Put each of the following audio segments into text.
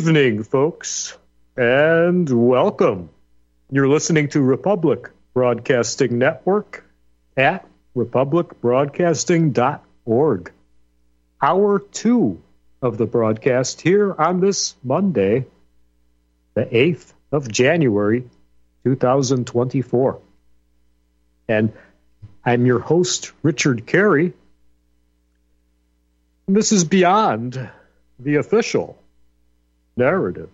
evening, folks, and welcome. You're listening to Republic Broadcasting Network at republicbroadcasting.org. Hour 2 of the broadcast here on this Monday, the 8th of January, 2024. And I'm your host, Richard Carey. This is Beyond the Official Narrative.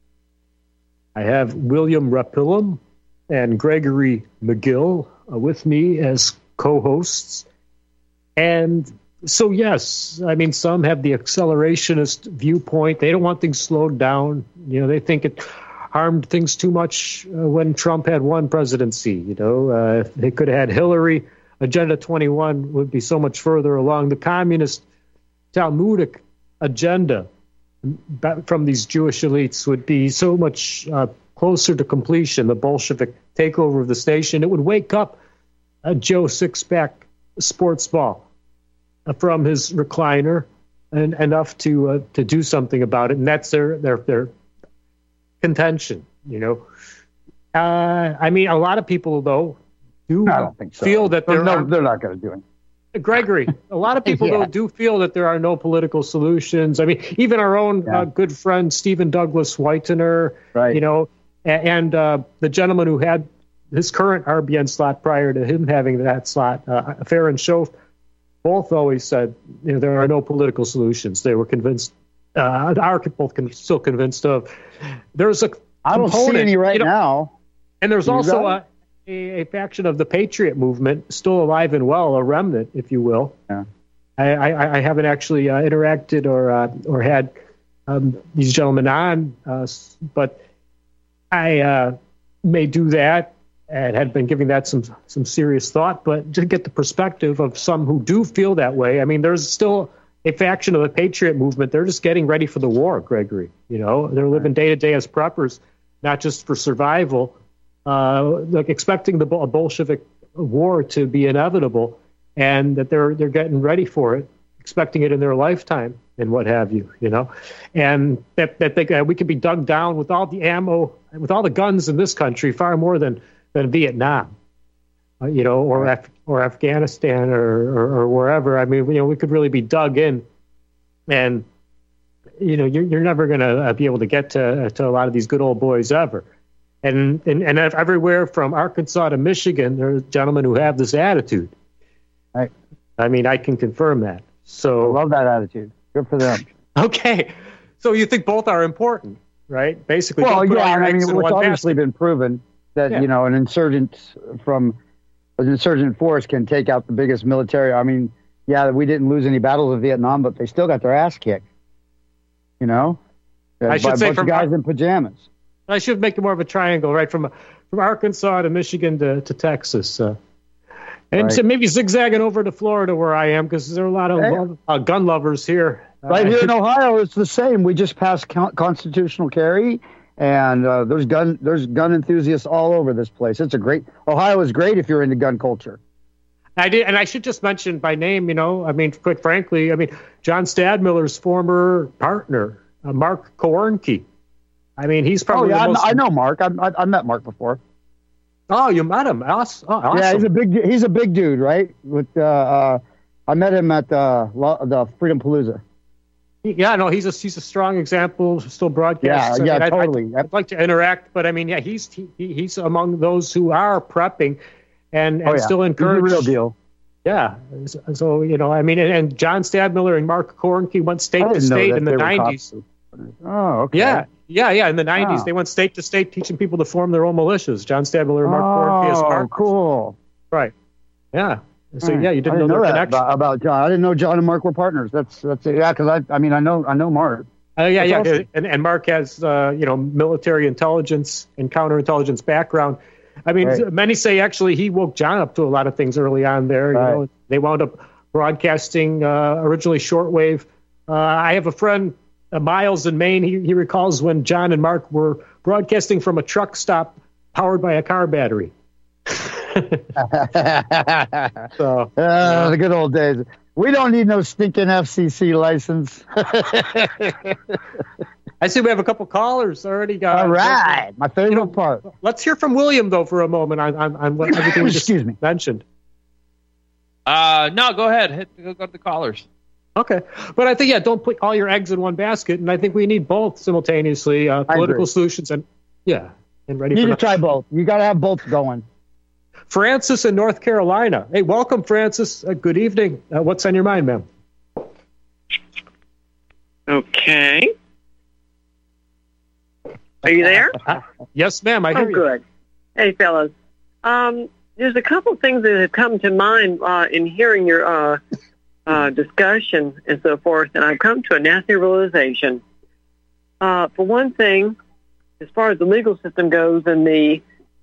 I have William Rapillum and Gregory McGill with me as co-hosts. And so, yes, I mean, some have the accelerationist viewpoint. They don't want things slowed down. You know, they think it harmed things too much when Trump had one presidency. You know, if they could have had Hillary, Agenda 21 would be so much further along. The communist Talmudic agenda from these Jewish elites would be so much closer to completion, the Bolshevik takeover of the station. It would wake up Joe Sixpack sports ball from his recliner and enough to do something about it. And that's their contention, you know. I mean, a lot of people, though, I don't think so. feel that they're not going to do it. Gregory, a lot of people though do feel that there are no political solutions. I mean, even our own good friend Stephen Douglas Whitener, right. You know, and the gentleman who had his current RBN slot prior to him having that slot, Farron Schoaf, both always said, you know, there are no political solutions. They were convinced, are both still convinced of. There's a I don't see any right now. And there's also a faction of the Patriot movement still alive and well, a remnant, if you will. Yeah. I haven't actually interacted or had these gentlemen on, but I may do that and had been giving that some serious thought. But to get the perspective of some who do feel that way, I mean, there's still a faction of the Patriot movement. They're just getting ready for the war, Gregory. You know, they're living day to day as preppers, not just for survival. Like expecting a Bolshevik war to be inevitable, and that they're getting ready for it, expecting it in their lifetime, and what have you, you know, and that we could be dug down with all the ammo, with all the guns in this country, far more than Vietnam, you know, or Afghanistan or wherever. I mean, you know, we could really be dug in, and you know, you're never going to be able to get to a lot of these good old boys ever. And everywhere from Arkansas to Michigan, there's gentlemen who have this attitude. Right. I mean, I can confirm that. So I love that attitude. Good for them. Okay. So you think both are important, right? Basically. Well, yeah. I mean, it's obviously been proven that, you know, an insurgent force can take out the biggest military. I mean, yeah, we didn't lose any battles in Vietnam, but they still got their ass kicked. You know? I should say from guys in pajamas. I should make it more of a triangle, right? From Arkansas to Michigan to Texas. And right. So maybe zigzagging over to Florida where I am, because there are a lot of gun lovers here. Right here in Ohio, it's the same. We just passed constitutional carry, and there's gun enthusiasts all over this place. Ohio is great if you're into gun culture. I did, and I should just mention by name, you know, I mean, quite frankly, I mean, John Stadmiller's former partner, Mark Kowarnke. I mean, he's probably. I know Mark. I met Mark before. Oh, you met him? Awesome. Yeah, he's a big dude, right? I met him at the Freedom Palooza. Yeah, no, he's a strong example. Still broadcasts. Yeah, totally. I'd like to interact, but I mean, yeah, he's among those who are prepping and still encouraged. He's the real deal. Yeah. So you know, I mean, and John Stadmiller and Mark Kowarnke went state to state in the 90s. Oh, okay. Yeah. In the 90s, they went state to state teaching people to form their own militias. John Stadmiller and Mark Kowarnke as partners. Oh, cool. Right. Yeah. So you didn't know their connection about John. I didn't know John and Mark were partners. That's it. Yeah, because I know Mark. Awesome. And Mark has military intelligence and counterintelligence background. I mean, Many say actually he woke John up to a lot of things early on there. Right. You know, they wound up broadcasting originally shortwave. I have a friend, Miles in Maine. He recalls when John and Mark were broadcasting from a truck stop powered by a car battery. The good old days. We don't need no stinking FCC license. I see we have a couple callers already, guys. All right, my favorite part. Let's hear from William, though, for a moment on what everything we just mentioned. No, go ahead. Go to the callers. Okay. But I think, don't put all your eggs in one basket, and I think we need both simultaneously, political solutions and ready you need to try both. You got to have both going. Francis in North Carolina. Hey, welcome, Francis. Good evening. What's on your mind, ma'am? Okay. Are you there? Yes, ma'am. I hear you. Oh, good. Hey, fellas. There's a couple things that have come to mind in hearing your discussion and so forth, and I've come to a nasty realization. For one thing, as far as the legal system goes and the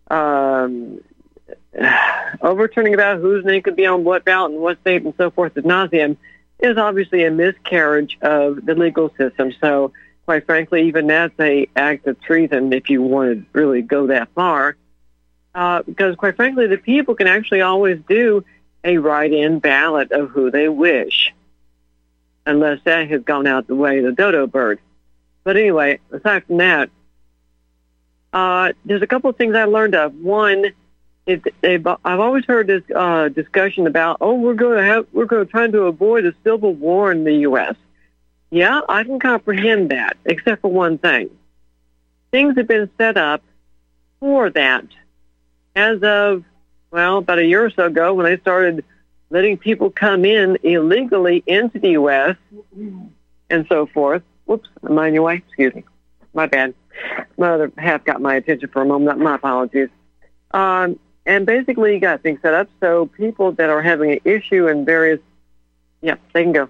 overturning about whose name could be on what ballot and what state and so forth ad nauseum is obviously a miscarriage of the legal system. So, quite frankly, even that's an act of treason if you want to really go that far. Because, quite frankly, the people can actually always do a write-in ballot of who they wish, unless that has gone out the way of the dodo bird. But anyway, aside from that, there's a couple of things I learned of. One, I've always heard this discussion about, we're going to try to avoid a civil war in the U.S. Yeah, I can comprehend that, except for one thing. Things have been set up for that as of, about a year or so ago when they started letting people come in illegally into the U.S. and so forth. Whoops, am I in your way? Excuse me. My bad. My other half got my attention for a moment. My apologies. And basically, you got things set up so people that are having an issue in various, they can go,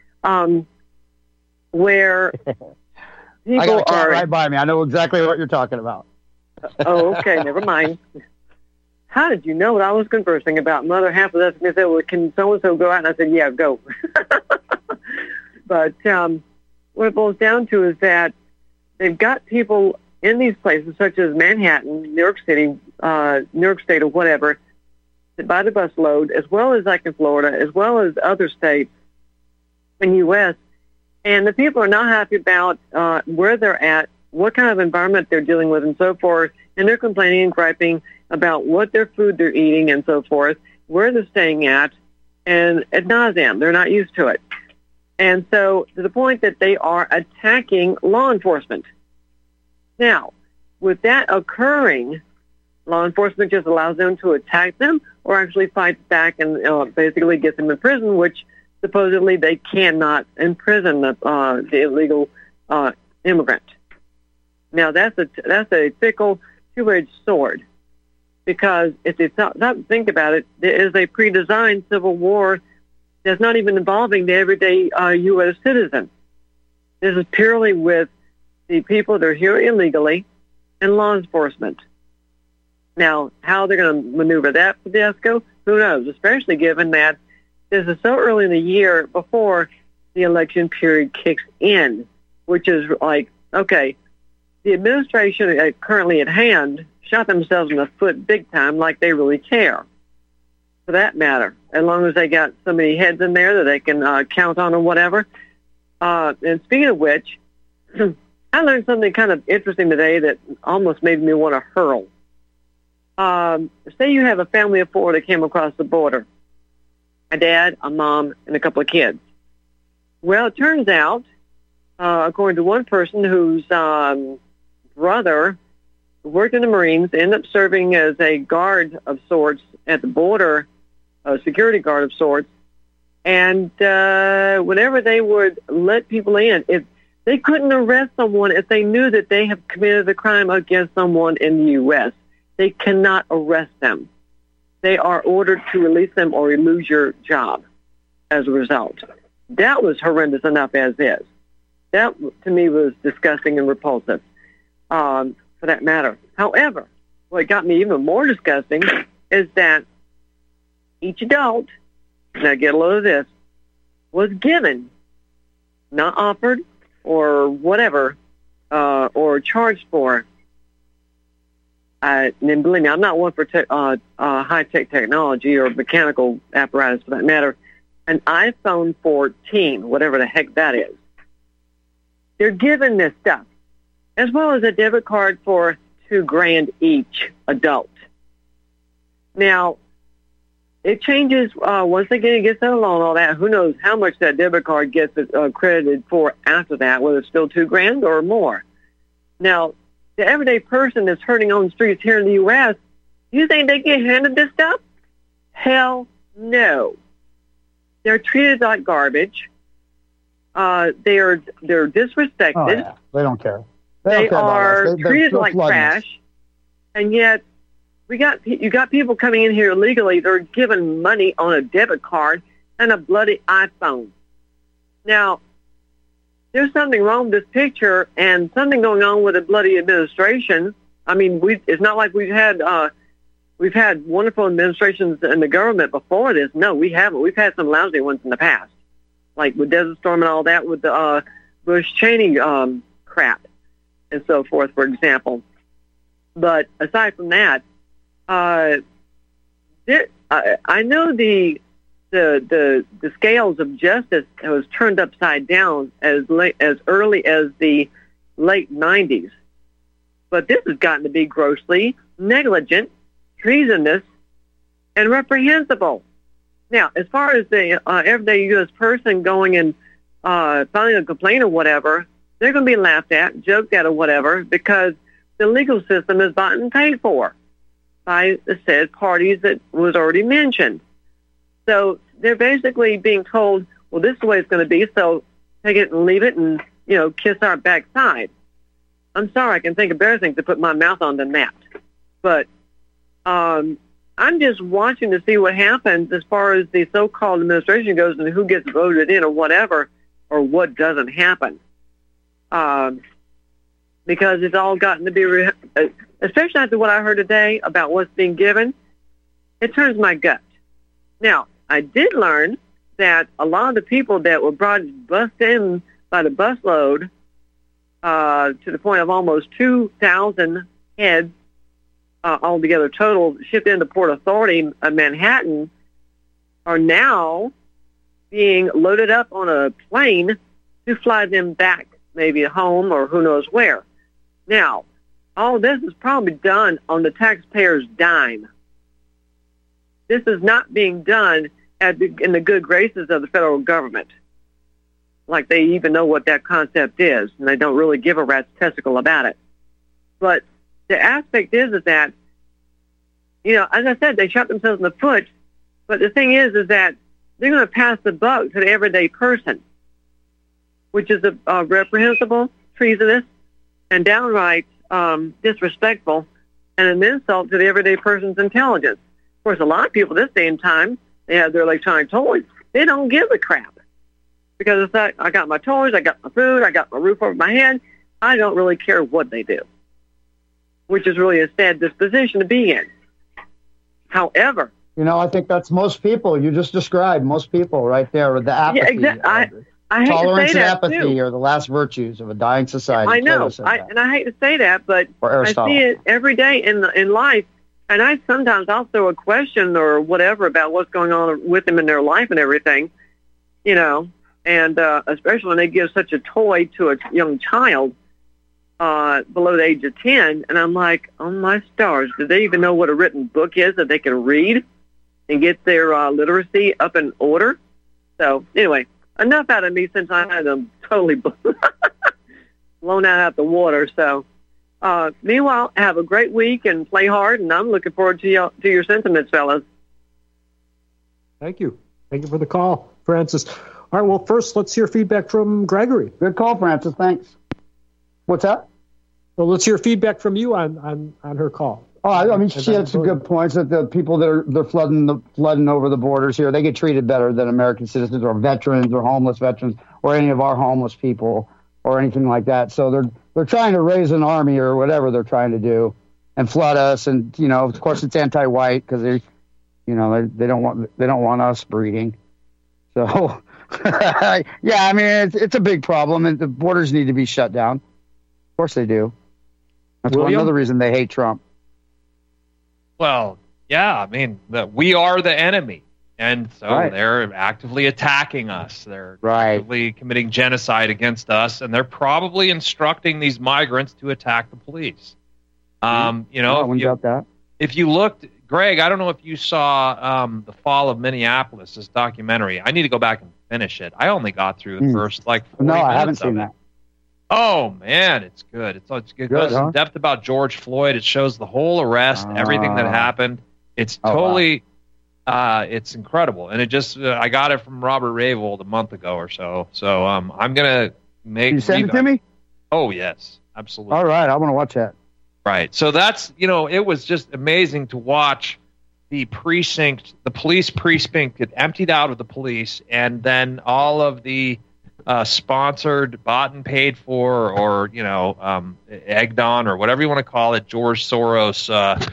where people I got a cat are right by me. I know exactly what you're talking about. Oh, okay, never mind. How did you know what I was conversing about? My other half of us said, well, can so-and-so go out? And I said, yeah, go. But what it boils down to is that they've got people in these places, such as Manhattan, New York City, New York State, or whatever, by the busload, as well as like in Florida, as well as other states in the U.S., and the people are not happy about where they're at, what kind of environment they're dealing with, and so forth, and they're complaining and griping about what their food they're eating and so forth, where they're staying at, and ad nauseam. They're not used to it. And so to the point that they are attacking law enforcement. Now, with that occurring, law enforcement just allows them to attack them or actually fights back and basically gets them in prison, which supposedly they cannot imprison the illegal immigrant. Now, that's a fickle, two-edged sword, because if you stop and think about it, there is a pre-designed civil war that's not even involving the everyday U.S. citizen. This is purely with the people that are here illegally and law enforcement. Now, how they're going to maneuver that fiasco, who knows, especially given that this is so early in the year before the election period kicks in, which is like, okay, the administration currently at hand shot themselves in the foot big time, like they really care, for that matter, as long as they got so many heads in there that they can count on or whatever. And speaking of which, I learned something kind of interesting today that almost made me want to hurl. Say you have a family of four that came across the border, a dad, a mom, and a couple of kids. Well, it turns out, according to one person whose brother worked in the Marines, ended up serving as a guard of sorts at the border, a security guard of sorts, and whenever they would let people in, if they couldn't arrest someone if they knew that they have committed a crime against someone in the U.S. They cannot arrest them. They are ordered to release them or you lose your job as a result. That was horrendous enough as is. That, to me, was disgusting and repulsive, for that matter. However, what got me even more disgusting is that each adult, now get a load of this, was given, not offered or whatever, or charged for. And believe me, I'm not one for high-tech technology or mechanical apparatus for that matter. An iPhone 14, whatever the heck that is. They're given this stuff as well as a debit card for $2,000 each adult. Now, it changes once again. It gets that loan, all that. Who knows how much that debit card gets credited for after that? Whether it's still $2,000 or more. Now, the everyday person that's hurting on the streets here in the U.S., you think they get handed this stuff? Hell no. They're treated like garbage. They're disrespected. Oh, yeah. They don't care. They don't care are about us. treated like trash. And yet, you got people coming in here illegally. They're given money on a debit card and a bloody iPhone. Now, there's something wrong with this picture and something going on with the bloody administration. I mean, it's not like we've had wonderful administrations in the government before this. No, we haven't. We've had some lousy ones in the past, like with Desert Storm and all that, with the Bush-Cheney crap and so forth, for example. But aside from that, I know the scales of justice was turned upside down as early as the late 90s. But this has gotten to be grossly negligent, treasonous, and reprehensible. Now, as far as the everyday U.S. person going and filing a complaint or whatever, they're going to be laughed at, joked at or whatever, because the legal system is bought and paid for by the said parties that was already mentioned. So they're basically being told, well, this is the way it's going to be, so take it and leave it and, kiss our backside. I'm sorry, I can think of better things to put my mouth on than that. But I'm just watching to see what happens as far as the so-called administration goes and who gets voted in or whatever, or what doesn't happen. Because it's all gotten to be, especially after what I heard today about what's being given, it turns my gut. Now, I did learn that a lot of the people that were bussed in by the busload to the point of almost 2,000 heads altogether total shipped into Port Authority of Manhattan are now being loaded up on a plane to fly them back maybe home or who knows where. Now, all this is probably done on the taxpayer's dime. This is not being done in the good graces of the federal government. Like they even know what that concept is, and they don't really give a rat's testicle about it. But the aspect is that, as I said, they shot themselves in the foot. But the thing is that they're going to pass the buck to the everyday person, which is reprehensible, treasonous, and downright disrespectful, and an insult to the everyday person's intelligence. Of course, a lot of people this day and time, they have their electronic toys. They don't give a crap. Because it's like, I got my toys, I got my food, I got my roof over my head. I don't really care what they do, which is really a sad disposition to be in. However, I think that's most people. You just described most people right there with the apathy. Yeah, exactly. I hate tolerance to say and that apathy too. are the last virtues of a dying society. I know, and I hate to say that, but I see it every day in life. And I sometimes I'll throw a question or whatever about what's going on with them in their life and everything, and especially when they give such a toy to a young child below the age of 10. And I'm like, oh, my stars, do they even know what a written book is that they can read and get their literacy up in order? So anyway, enough out of me since I had them totally blown out the water. So meanwhile, have a great week and play hard, and I'm looking forward to your sentiments, fellas. Thank you. Thank you for the call, Francis. All right, well, first, let's hear feedback from Gregory. Good call, Francis. Thanks. What's that? Well, let's hear feedback from you on her call. Oh, I mean, she had some good points that the people that they're flooding over the borders here, they get treated better than American citizens or veterans or homeless veterans or any of our homeless people or anything like that. So they're trying to raise an army or whatever they're trying to do and flood us. And, of course, it's anti-white because they don't want us breeding. So, yeah, I mean, it's a big problem, and the borders need to be shut down. Of course they do. That's another reason they hate Trump. Well, yeah, I mean, we are the enemy. And so Right. they're actively attacking us. They're Right. actively committing genocide against us, and they're probably instructing these migrants to attack the police. I wouldn't doubt that. If you looked, Greg, I don't know if you saw The Fall of Minneapolis, this documentary. I need to go back and finish it. I only got through the first 40 No, I haven't minutes of seen it. that. Oh man, it's good. It goes huh? in depth about George Floyd. It shows the whole arrest, everything that happened. It's Oh, wow. totally, it's incredible. And it just, I got it from Robert Rayvold a month ago or so. So I'm gonna make. Can you send it to me? Oh yes, absolutely. All right, I want to watch that. Right. So that's, it was just amazing to watch the police precinct get emptied out of the police, and then all of the sponsored, bought and paid for, or, egged on, or whatever you want to call it, George Soros,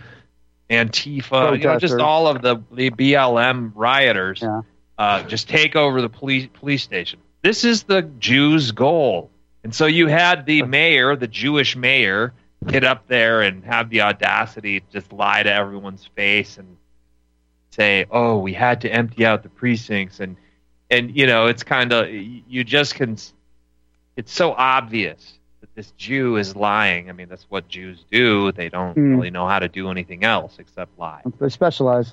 Antifa, just Protesters. all of the BLM rioters Yeah. just take over the police station. This is the Jews' goal. And so you had the mayor, the Jewish mayor, get up there and have the audacity to just lie to everyone's face and say, "Oh, we had to empty out the precincts," and it's kind of, you just can. It's so obvious that this Jew is lying. I mean, that's what Jews do. They don't really know how to do anything else except lie. They specialize.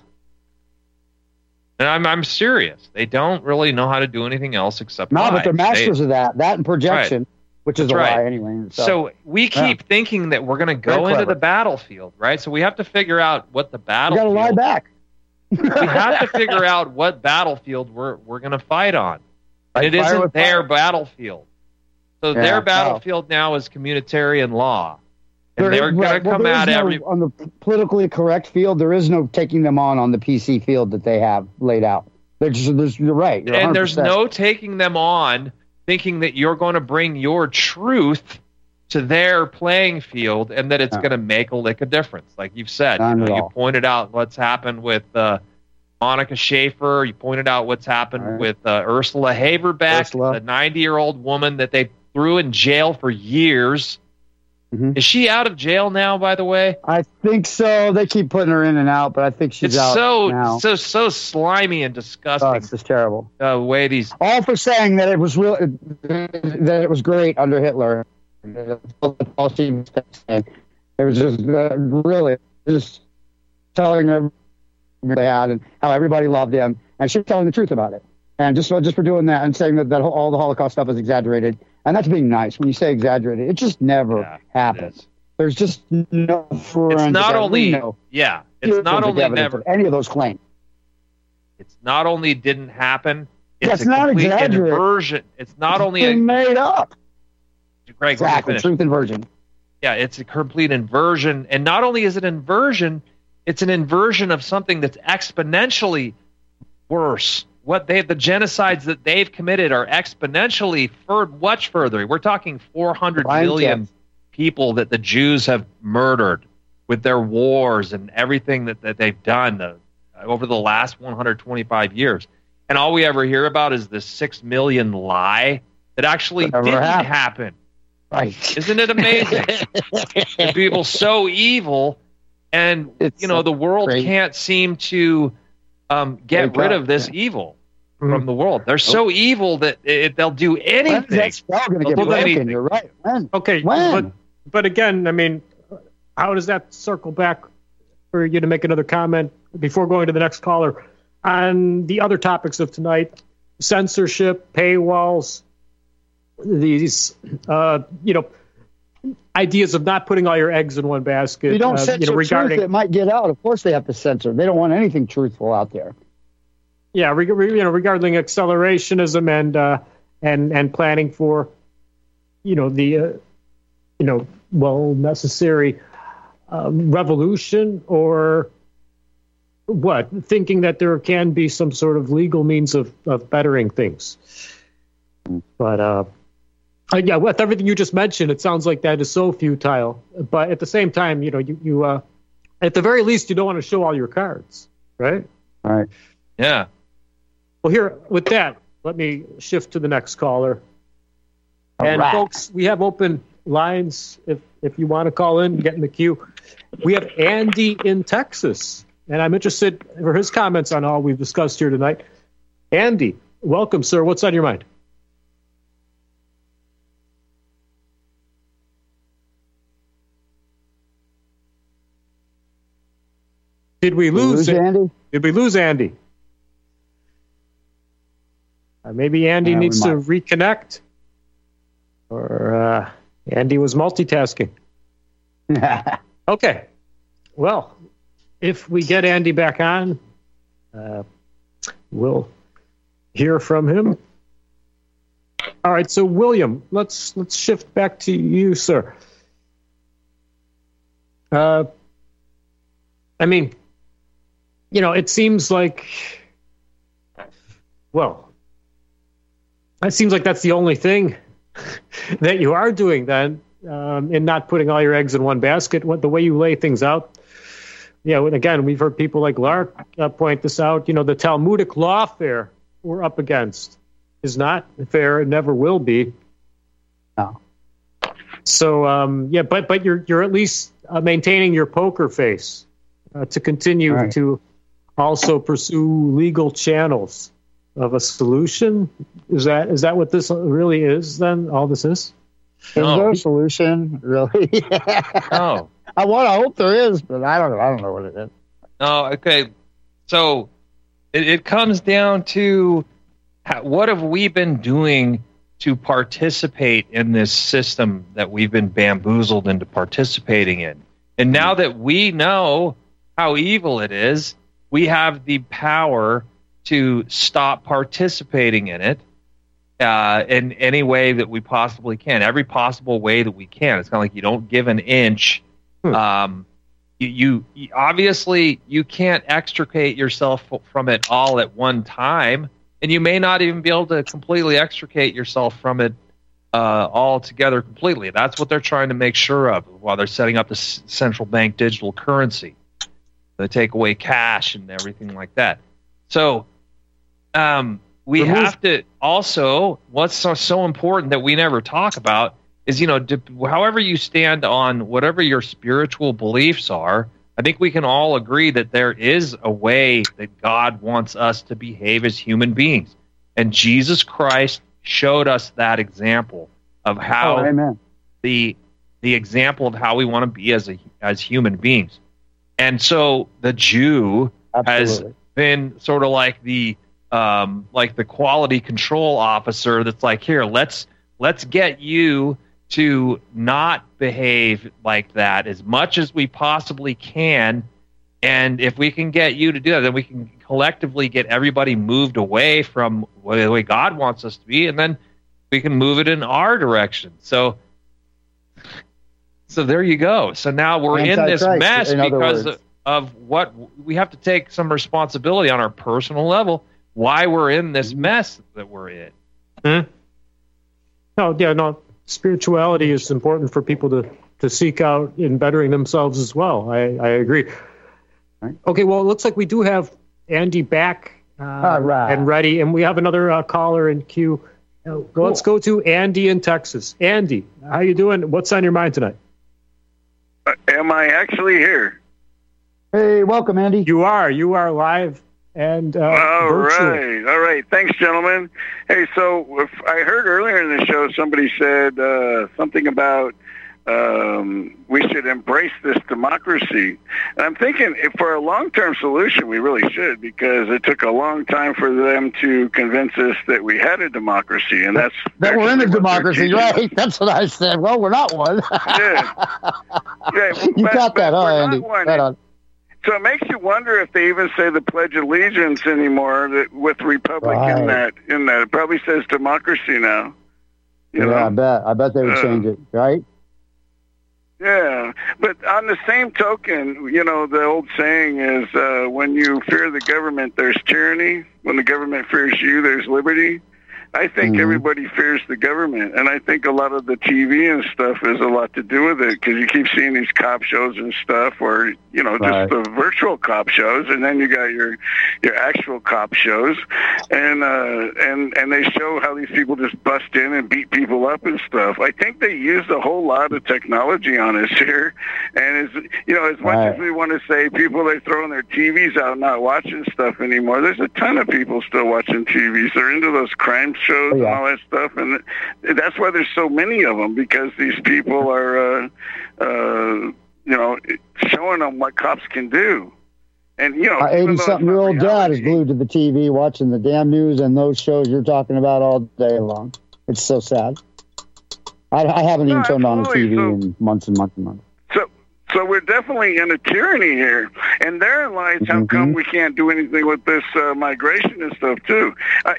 And I'm serious. They don't really know how to do anything else except lie. No, but they're masters of that. That and projection, which is That's a right. lie anyway. So we keep thinking that we're going to go Very into clever. the battlefield, right? So we have to figure out what the you got to battlefield. lie back. We have to figure out what battlefield we're going to fight on. And it Fire isn't with their fire. battlefield. So Yeah, their no. battlefield now is communitarian law. And they're going to come there at is no- every. on the politically correct field. There is no taking them on the PC field that they have laid out. You're right. You're And there's 100%. no taking them on thinking that you're going to bring your truth to their playing field and that it's No. going to make a lick of difference. Like you've said, Not at you all. pointed out what's happened with Monica Schaefer. You pointed out what's happened Right. with Ursula Haverbeck, Ursula. the 90-year-old woman that they threw in jail for years. Mhm. Is she out of jail now, by the way? I think so. They keep putting her in and out, but I think she's It's out so now. so slimy and Oh, disgusting it's just terrible. the way these. All for saying that it was real, that it was great under Hitler. All she was saying. It was just really just telling them they had and how everybody loved him, and she was telling the truth about it. And just for doing that and saying that all the Holocaust stuff is exaggerated, and that's being nice. When you say exaggerated, it just never Yeah, it happens. is. There's just no forensic It's not evidence. only We know it's not forensic only evidence never of any of those claims. it's not only didn't happen. It's That's a not complete exaggerated. inversion. It's not only It's a made up. Greg, let me Exactly, finish. truth inversion. Yeah, it's a complete inversion, and not only is it inversion, it's an inversion of something that's exponentially worse. The genocides that they've committed are exponentially much further. We're talking 400 Blind million checks. people that the Jews have murdered with their wars and everything that they've done over the last 125 years. And all we ever hear about is this 6 million lie that actually Never didn't happened. happen. Right. Isn't it amazing? And people so evil, and It's the world crazy. can't seem to get Wake rid up, of this yeah. evil from the world. They're so evil that they'll do When's anything. that spell going to get They'll do broken? anything. You're right. When? Okay, When? but again, I mean, how does that circle back for you to make another comment before going to the next caller on the other topics of tonight? Censorship, paywalls, these, ideas of not putting all your eggs in one basket. If you don't censor regarding, truth, it might get out. Of course they have to censor. They don't want anything truthful out there. yeah, regarding accelerationism and planning for, the, necessary revolution, or what, thinking that there can be some sort of legal means of bettering things. But yeah, with everything you just mentioned, it sounds like that is so futile. But at the same time, you at the very least, you don't want to show all your cards, right? All right. Yeah. Well, here, with that, let me shift to the next caller. All And right. folks, we have open lines if you want to call in, get in the queue. We have Andy in Texas. and I'm interested for his comments on all we've discussed here tonight. Andy, welcome, sir. What's on your mind? Did we lose Andy? Did we lose Andy? Maybe Andy needs to reconnect, or Andy was multitasking. Okay. Well, if we get Andy back on, we'll hear from him. All right. So, William, let's shift back to you, sir. I mean, it seems like, it seems like that's the only thing that you are doing then, in not putting all your eggs in one basket. The way you lay things out. Yeah, and again, we've heard people like Lark point this out. The Talmudic lawfare we're up against is not fair and never will be. No. So, but you're at least maintaining your poker face to continue to also pursue legal channels of a solution. Is that what this really is then? All this is? Is there a solution, really? No. I want to hope there is, but I don't know what it is. Oh, okay. So it comes down to what have we been doing to participate in this system that we've been bamboozled into participating in. And now that we know how evil it is, we have the power to stop participating in it in any way that we possibly can, every possible way that we can. It's kind of like you don't give an inch. You obviously you can't extricate yourself from it all at one time, and you may not even be able to completely extricate yourself from it altogether completely. That's what they're trying to make sure of while they're setting up the central bank digital currency. They take away cash and everything like that. So we have to also, what's so important that we never talk about is, however you stand on whatever your spiritual beliefs are, I think we can all agree that there is a way that God wants us to behave as human beings. And Jesus Christ showed us that example of how the example of how we want to be as human beings. And so the Jew has been sort of like the quality control officer that's like, here, let's get you to not behave like that as much as we possibly can. And if we can get you to do that, then we can collectively get everybody moved away from the way God wants us to be, and then we can move it in our direction. So there you go. So now we're in this mess because of what we have to take some responsibility on our personal level, why we're in this mess that we're in. No. Spirituality is important for people to seek out in bettering themselves as well. I agree. Right. Okay, well, it looks like we do have Andy back and ready, and we have another caller in queue. Cool. Let's go to Andy in Texas. Andy, how you doing? What's on your mind tonight? Am I actually here? Hey, welcome, Andy. You are live. And all right. Thanks, gentlemen. Hey, so if I heard earlier in the show somebody said something about we should embrace this democracy. And I'm thinking for a long-term solution, we really should, because it took a long time for them to convince us that we had a democracy, and that we're in a democracy, right? That's what I said. Well, we're not one. You got that, Andy? Right on. So it makes you wonder if they even say the Pledge of Allegiance anymore with Republic in that. It probably says democracy now. You know? I bet they would change it, right? Yeah, but on the same token, the old saying is when you fear the government, there's tyranny. When the government fears you, there's liberty. I think everybody fears the government, and I think a lot of the TV and stuff has a lot to do with it, because you keep seeing these cop shows and stuff, or just the virtual cop shows, and then you got your actual cop shows, and they show how these people just bust in and beat people up and stuff. I think they use a whole lot of technology on us here, and as much as we want to say people are throwing their TVs out, not watching stuff anymore, there's a ton of people still watching TVs. They're into those crime shows and all that stuff, and that's why there's so many of them, because these people are showing them what cops can do. And 80-something-year-old dad is glued to the TV watching the damn news and those shows you're talking about all day long. It's so sad. I haven't even turned on the TV in months and months and months. So we're definitely in a tyranny here, and therein lies how come we can't do anything with this migration and stuff too.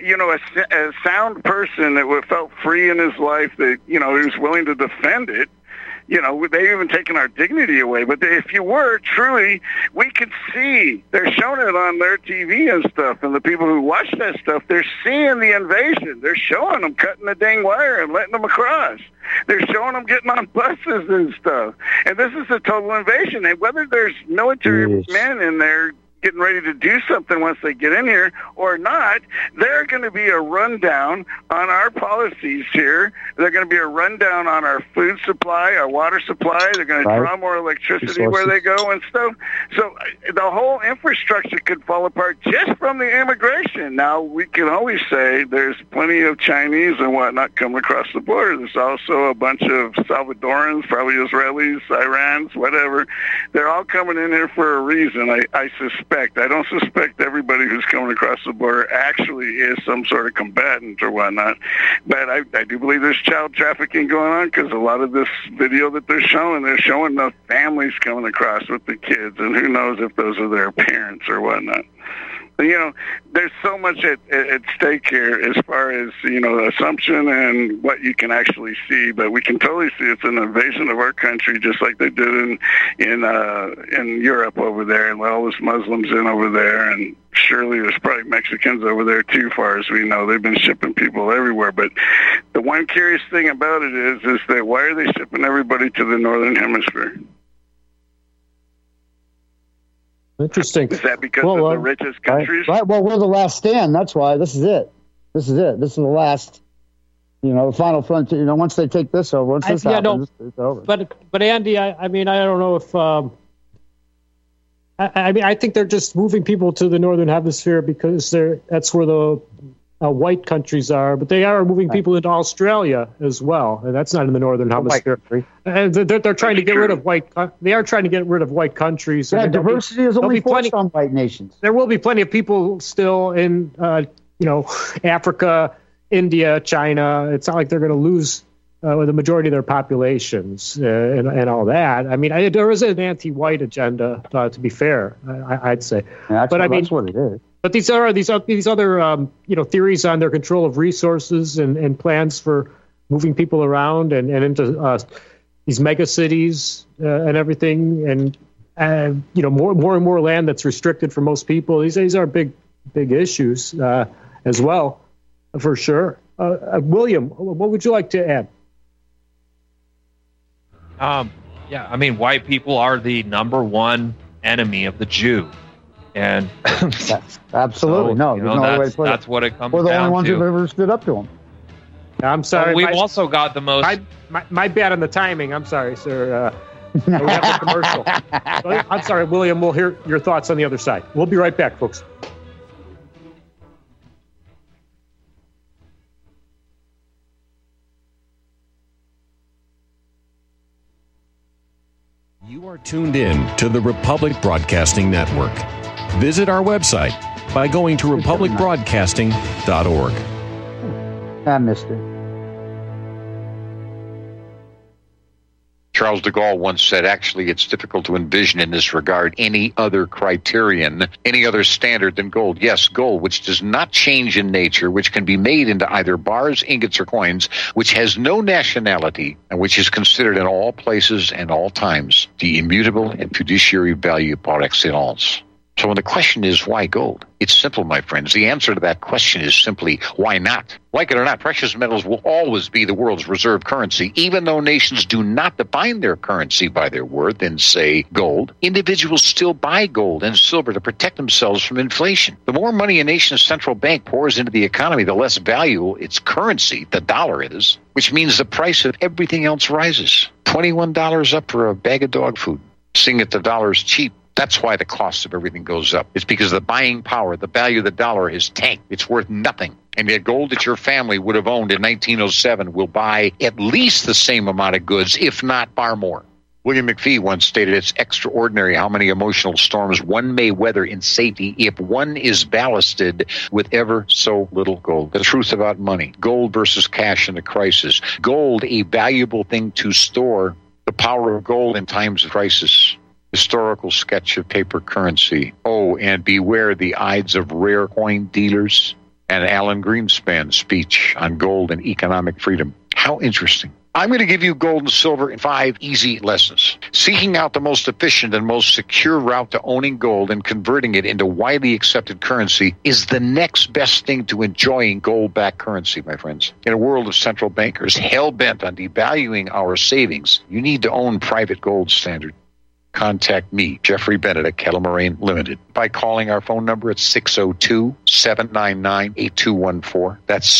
A sound person that felt free in his life, that he was willing to defend it. They've even taken our dignity away. But if you were truly, we could see they're showing it on their TV and stuff. And the people who watch that stuff, they're seeing the invasion. They're showing them cutting the dang wire and letting them across. They're showing them getting on buses and stuff. And this is a total invasion. And whether there's military men in there getting ready to do something once they get in here or not, they're going to be a rundown on our policies here. They're going to be a rundown on our food supply, our water supply. They're going to draw more electricity where they go and stuff. So the whole infrastructure could fall apart just from the immigration. Now, we can always say there's plenty of Chinese and whatnot coming across the border. There's also a bunch of Salvadorans, probably Israelis, Irans, whatever. They're all coming in here for a reason, I suspect. I don't suspect everybody who's coming across the border actually is some sort of combatant or whatnot, but I do believe there's child trafficking going on, because a lot of this video that they're showing the families coming across with the kids, and who knows if those are their parents or whatnot. There's so much at stake here as far as, assumption and what you can actually see, but we can totally see it's an invasion of our country, just like they did in Europe over there, and let all those Muslims in over there, and surely there's probably Mexicans over there too, far as we know. They've been shipping people everywhere, but the one curious thing about it is that why are they shipping everybody to the Northern Hemisphere? Interesting. Is that because of the richest countries? Right. Well, we're the last stand. That's why. This is it. This is the last, the final frontier. Once they take this over, once this happens, it's over. But Andy, I don't know if, I think they're just moving people to the Northern Hemisphere because that's where the white countries are, but they are moving people into Australia as well, and that's not in the Northern Hemisphere. And they're trying to get rid of They are trying to get rid of white countries. Yeah, diversity is only forced on white nations. There will be plenty of people still in, Africa, India, China. It's not like they're going to lose the majority of their populations and all that. I mean, there is an anti-white agenda, to be fair. I'd say, that's what it is. But these other theories on their control of resources and plans for moving people around and into these mega cities and everything, and more and more land that's restricted for most people. These are big issues as well, for sure. William, what would you like to add? White people are the number one enemy of the Jew. And absolutely, that's what it comes down to. We're the only ones who've ever stood up to them. I'm sorry. We've also got the most. My bad on the timing. I'm sorry, sir. We have a commercial. I'm sorry, William. We'll hear your thoughts on the other side. We'll be right back, folks. You are tuned in to the Republic Broadcasting Network. Visit our website by going to republicbroadcasting.org. I missed it. Charles de Gaulle once said, actually, it's difficult to envision in this regard any other criterion, any other standard than gold. Yes, gold, which does not change in nature, which can be made into either bars, ingots, or coins, which has no nationality, and which is considered in all places and all times the immutable and fiduciary value par excellence. So when the question is, why gold? It's simple, my friends. The answer to that question is simply, why not? Like it or not, precious metals will always be the world's reserve currency, even though nations do not define their currency by their worth in, say, gold. Individuals still buy gold and silver to protect themselves from inflation. The more money a nation's central bank pours into the economy, the less valuable its currency, the dollar, is, which means the price of everything else rises. $21 up for a bag of dog food. Seeing that the dollar is cheap, that's why the cost of everything goes up. It's because the buying power, the value of the dollar is tanked. It's worth nothing. And yet gold that your family would have owned in 1907 will buy at least the same amount of goods, if not far more. William McFee once stated, it's extraordinary how many emotional storms one may weather in safety if one is ballasted with ever so little gold. The truth about money. Gold versus cash in a crisis. Gold, a valuable thing to store. The power of gold in times of crisis. Historical sketch of paper currency. Oh, and beware the Ides of rare coin dealers. And Alan Greenspan's speech on gold and economic freedom. How interesting. I'm going to give you gold and silver in 5 easy lessons. Seeking out the most efficient and most secure route to owning gold and converting it into widely accepted currency is the next best thing to enjoying gold-backed currency, my friends. In a world of central bankers hell-bent on devaluing our savings, you need to own private gold standard. Contact me, Jeffrey Bennett at Kettle Moraine Limited, by calling our phone number at 602-799-8214. That's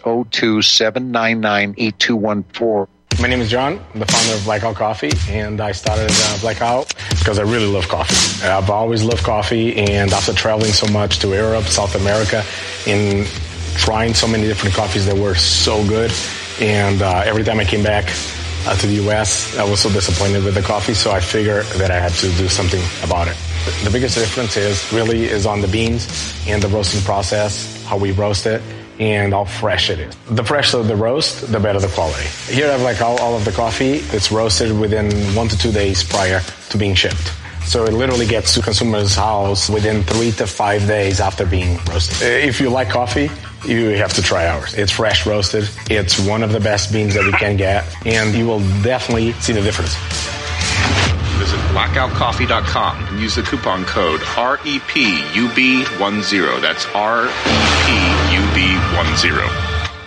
602-799-8214. My name is John. I'm the founder of Blackout Coffee, and I started Blackout because I really love coffee. I've always loved coffee, and after traveling so much to Europe, South America, and trying so many different coffees that were so good, and every time I came back to the U.S., I was so disappointed with the coffee, so I figured that I had to do something about it. The biggest difference is on the beans and the roasting process, how we roast it, and how fresh it is. The fresher the roast, the better the quality. Here I have all of the coffee. It's roasted within 1 to 2 days prior to being shipped. So it literally gets to consumer's house within 3 to 5 days after being roasted. If you like coffee, you have to try ours. It's fresh roasted. It's one of the best beans that we can get, and you will definitely see the difference. Visit blackoutcoffee.com and use the coupon code REPUB10. That's REPUB10.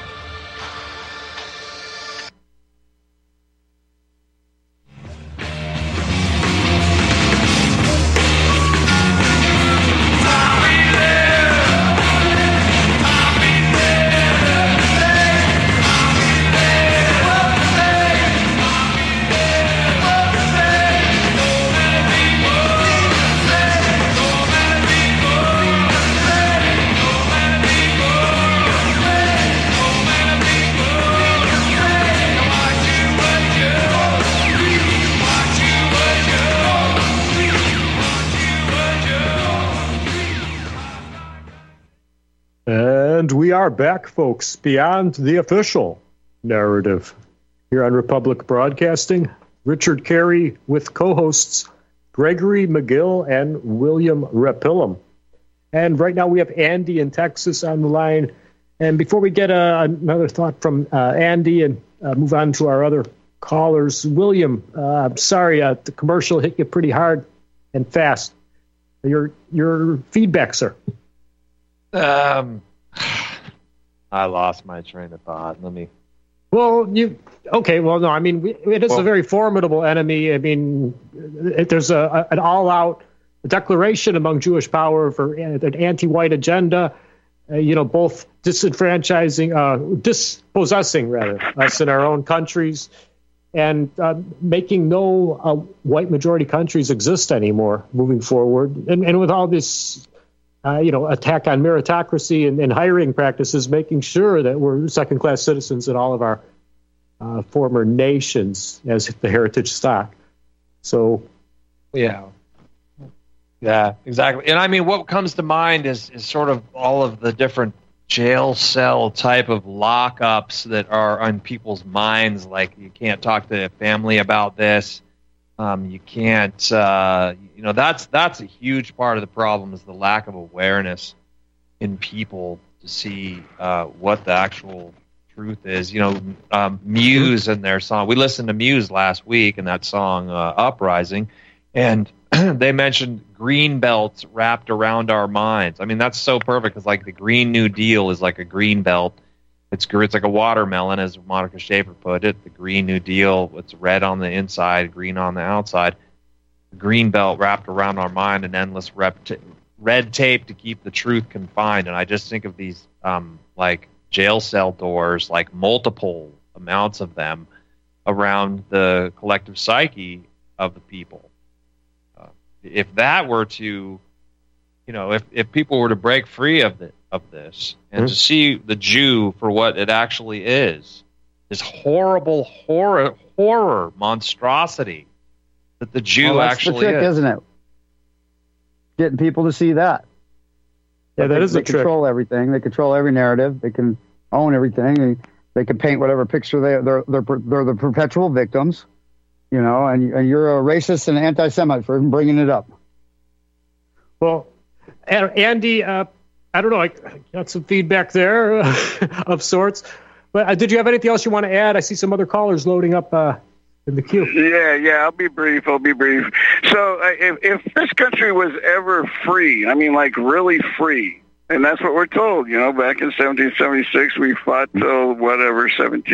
And we are back, folks, beyond the official narrative here on Republic Broadcasting. Richard Carey with co-hosts Gregory McGill and William Rapillum. And right now we have Andy in Texas on the line. And before we get another thought from Andy and move on to our other callers, William, I'm sorry, the commercial hit you pretty hard and fast. Your feedback, sir. I lost my train of thought. No, I mean, it is a very formidable enemy. I mean, there's an all-out declaration among Jewish power for an anti-white agenda, both dispossessing us in our own countries and making no white majority countries exist anymore moving forward. And with all this attack on meritocracy and hiring practices, making sure that we're second-class citizens in all of our former nations as the heritage stock. So, yeah, exactly. And I mean, what comes to mind is sort of all of the different jail cell type of lockups that are on people's minds. Like, you can't talk to a family about this. You can't, that's a huge part of the problem, is the lack of awareness in people to see what the actual truth is. Muse and their song. We listened to Muse last week and that song Uprising, And they mentioned green belts wrapped around our minds. I mean, that's so perfect because, like, the Green New Deal is like a green belt. It's like a watermelon, as Monica Schaefer put it. The Green New Deal, it's red on the inside, green on the outside. The green belt wrapped around our mind and endless red tape to keep the truth confined. And I just think of these, like, jail cell doors, like multiple amounts of them around the collective psyche of the people. If that were to, if people were to break free of this and to see the Jew for what it actually is, this horrible horror monstrosity that the Jew actually the trick, isn't it? Getting people to see that. Yeah, that is the trick. They control everything. They control every narrative. They can own everything. They can paint whatever picture they're the perpetual victims. And you're a racist and anti-Semite for even bringing it up. Well, Andy, I don't know. I got some feedback there of sorts. But did you have anything else you want to add? I see some other callers loading up in the queue. Yeah. I'll be brief. So if this country was ever free, I mean, like really free, and that's what we're told, back in 1776, we fought till whatever,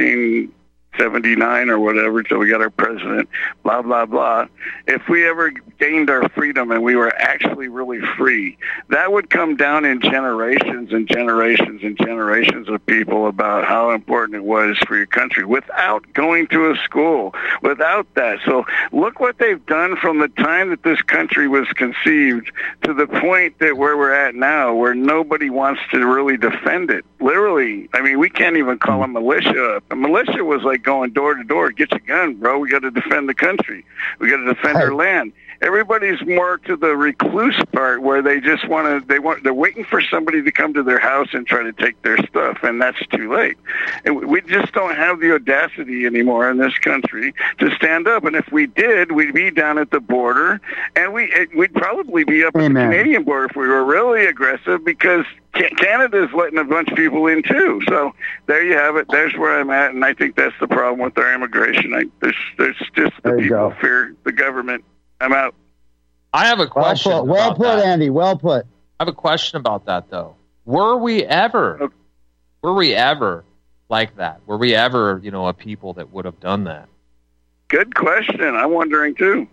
1779 or whatever, till we got our president, blah, blah, blah. If we ever gained our freedom and we were actually really free, that would come down in generations and generations and generations of people about how important it was for your country without going to a school, without that. So look what they've done from the time that this country was conceived to the point that where we're at now, where nobody wants to really defend it. Literally, I mean, we can't even call a militia up. A militia was like going door to door. Get your gun, bro. We got to defend the country. We got to defend our land. Everybody's more to the recluse part where they just they're waiting for somebody to come to their house and try to take their stuff, and that's too late. And we just don't have the audacity anymore in this country to stand up. And if we did, we'd be down at the border, and we'd probably be up at the Canadian border if we were really aggressive, because Canada's letting a bunch of people in too. So there you have it. There's where I'm at, and I think that's the problem with our immigration. There's just the people fear the government. I'm out. I have a question. Well put, Andy. Well put. I have a question about that, though. Were we ever like that? Were we ever, a people that would have done that? Good question. I'm wondering too.